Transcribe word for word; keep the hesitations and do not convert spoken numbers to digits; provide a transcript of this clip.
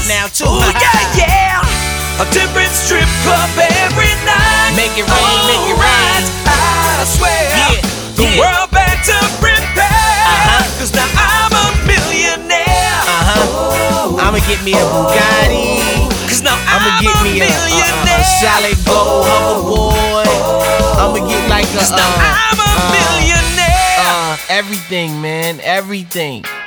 now too. Oh yeah, yeah. A different strip club every night. Make it rain, make it rain. I swear, Yeah, the yeah. world back to prepare. Uh-huh. Cause now I'm a millionaire. Uh-huh. I'ma get me a Bugatti. Cause now I'ma I'm get a me a, a, a, millionaire. a Solid Gold hoverboard. I'ma get like a Cause now uh, I'm a uh, millionaire. uh, everything, man, everything.